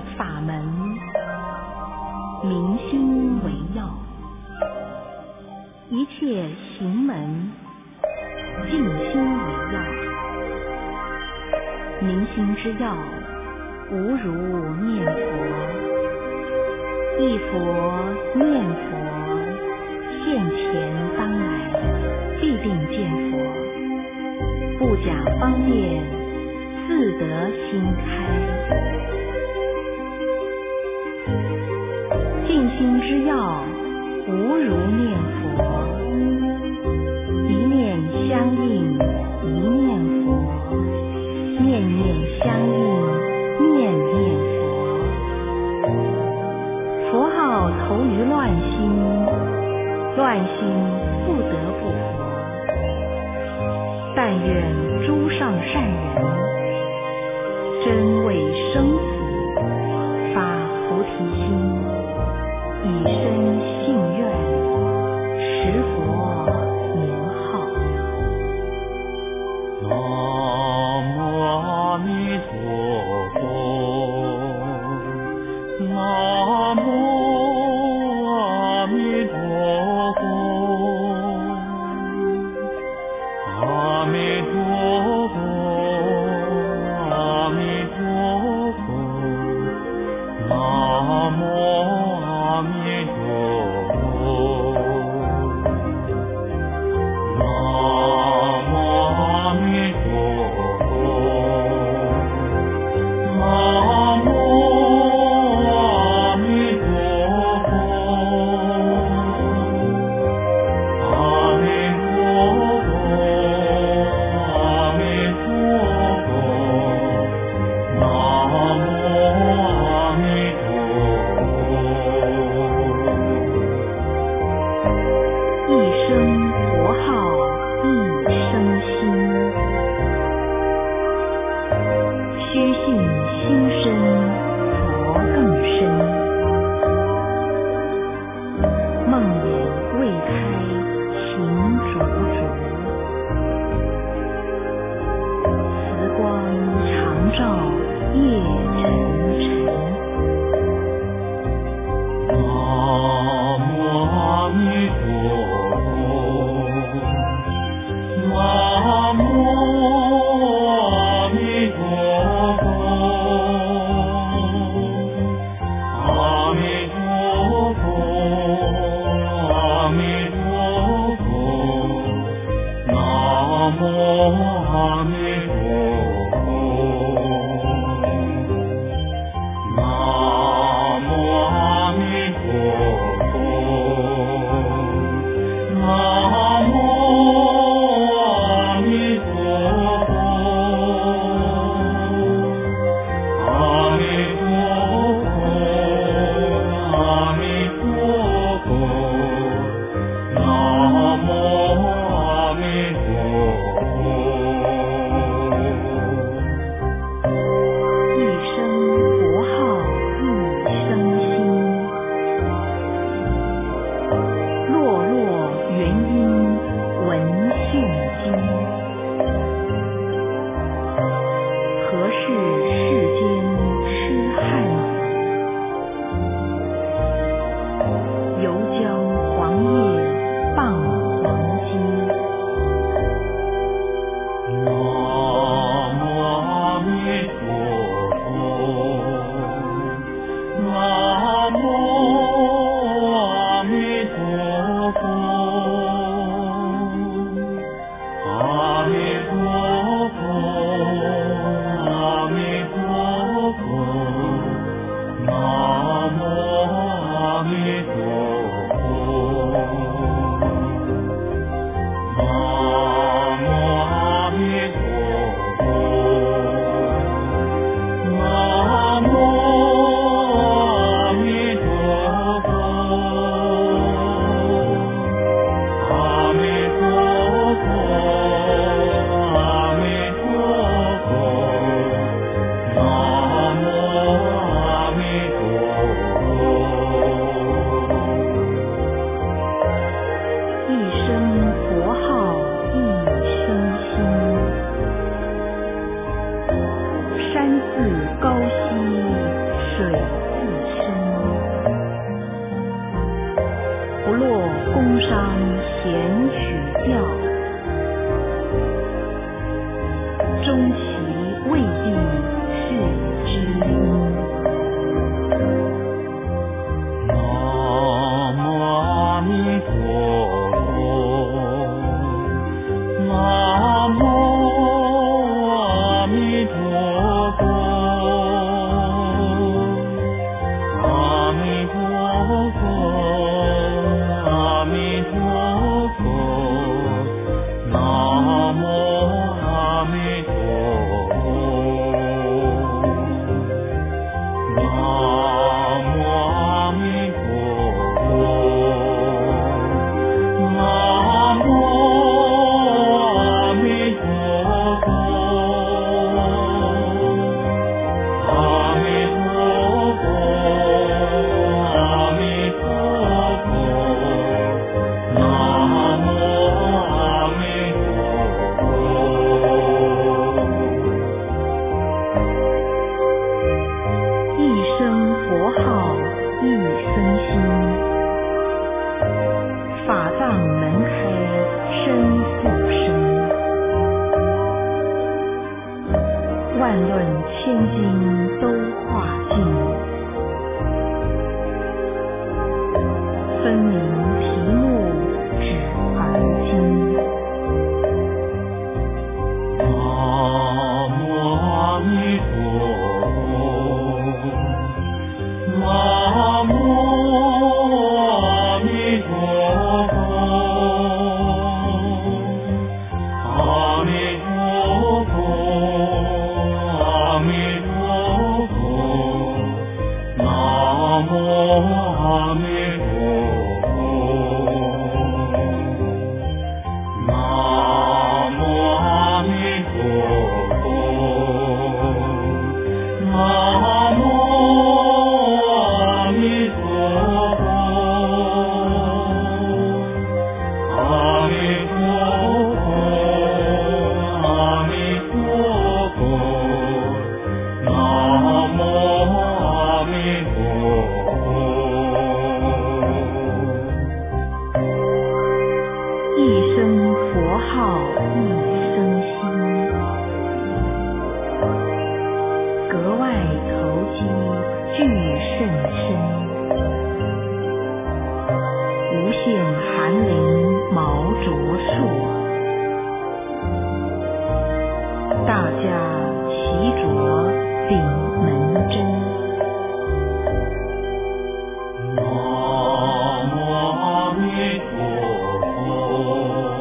法门，明心为要；一切行门，静心为要。明心之要，无如念佛。一佛念佛，现前当来，必定见佛。不假方便，自得心开。静心之要，无如念佛。一念相应，一念佛；念念相应，念念佛。佛号投于乱心，乱心不得不佛。但愿诸上善人，真为生死发菩提心，以身信愿，持佛名号。 南无阿弥陀佛，南无阿弥陀佛，阿弥陀佛，阿弥陀佛，南无阿弥陀佛，南无阿弥陀佛，南无阿弥陀佛，阿弥陀佛，阿弥陀佛，南无阿弥陀佛。 一声佛号一声心，须信心深佛更深。梦魇未开情灼灼，慈光常照夜沉沉。 南无阿弥陀佛，南无阿弥陀佛，阿弥陀佛，阿弥陀佛，南无阿弥陀佛，南无阿弥陀佛，南无阿弥陀佛，阿弥陀佛， 商闲曲调，终其未必是知音。 南无阿弥陀佛，南无阿弥陀佛，阿弥陀佛，阿弥陀佛，南无阿弥陀佛，南无阿弥陀佛，南无阿弥陀佛，阿弥陀佛，阿弥陀佛，南无阿弥陀佛。 一声佛号一生心，法藏门开身复生，万论千经都化尽，分明题目指而今。 南无阿弥陀佛，南无阿弥陀佛，阿弥陀佛，阿弥陀佛，南无阿弥陀佛，南无阿弥陀佛，南无阿弥陀佛，阿弥陀佛，阿弥陀佛，南无阿弥陀佛。 一声佛号一生心，格外投机具甚深，无限寒林毛卓树，大家齐着顶门针。 南无阿弥陀佛，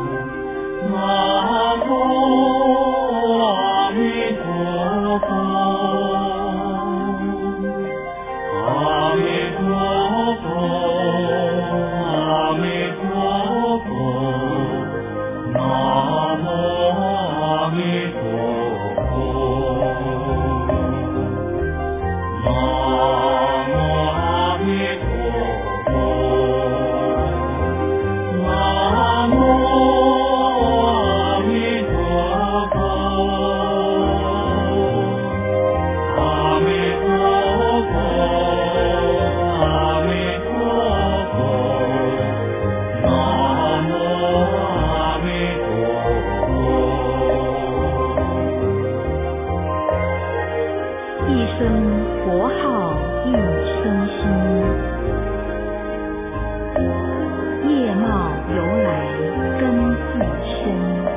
南无阿弥陀佛，阿弥陀佛，阿弥陀佛，南无阿弥陀佛，南无阿弥陀佛，南无阿弥陀佛，阿弥陀佛，阿弥陀佛，南无阿弥陀佛。 一声佛号一生心，叶茂由来根自深，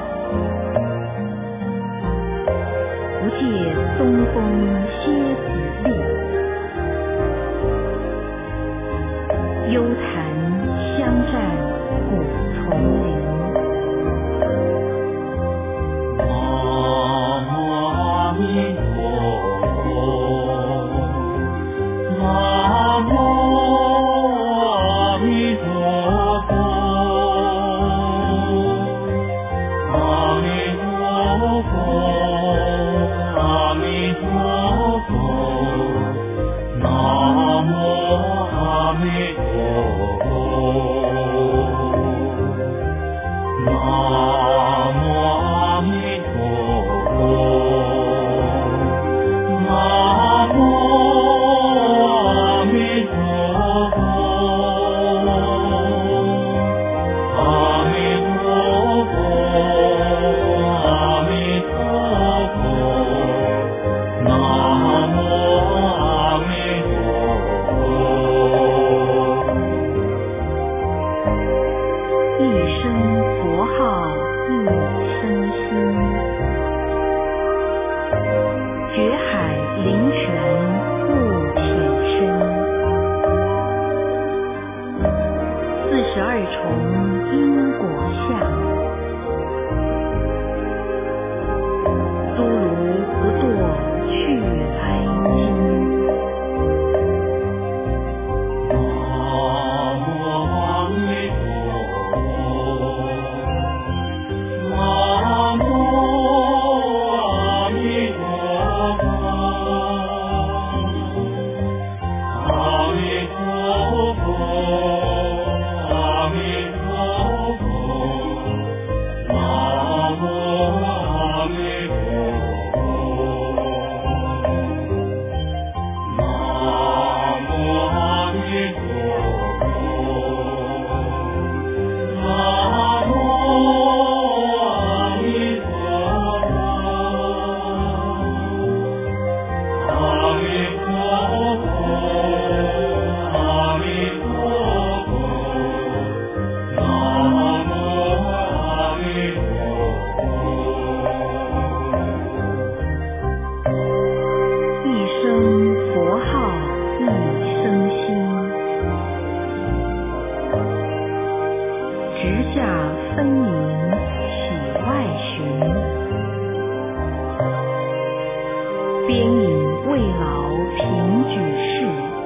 不借东风歇子立，幽潭相占古丛林。 南无阿弥陀佛，南无阿弥陀佛，阿弥陀佛，阿弥陀佛，南无阿弥陀佛，南无阿弥陀佛，南无阿弥陀佛。 重因果相，诸如不堕去来经。直下分明体外寻，边引未老平举世，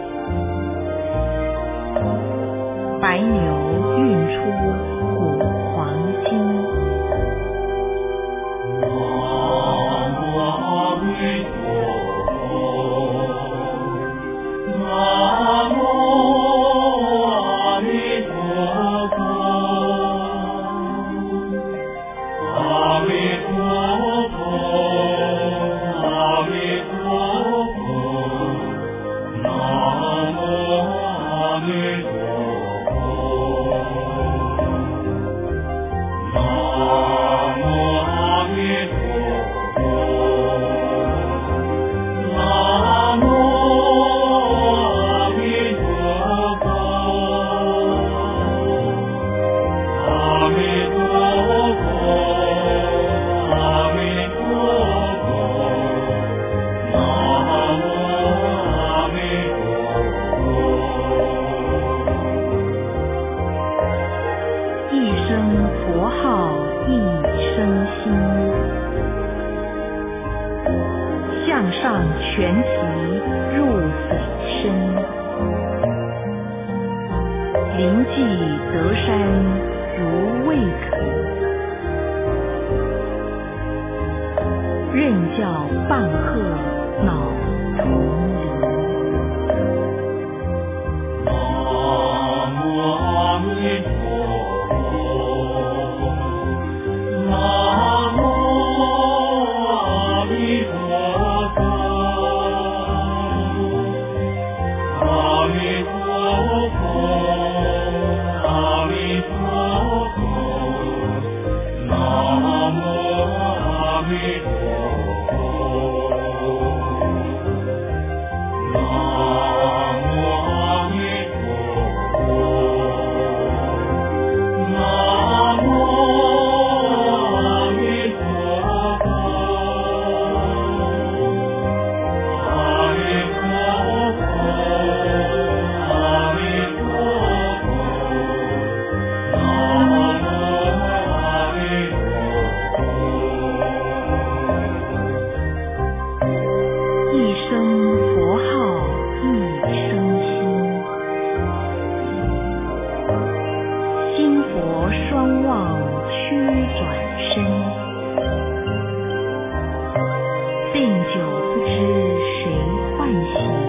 白牛运出古黄金。佛号一生心，向上全体入水深，灵迹得山如未可，任教棒喝脑同流。 南无阿弥双望屈转身，定久不知谁唤醒。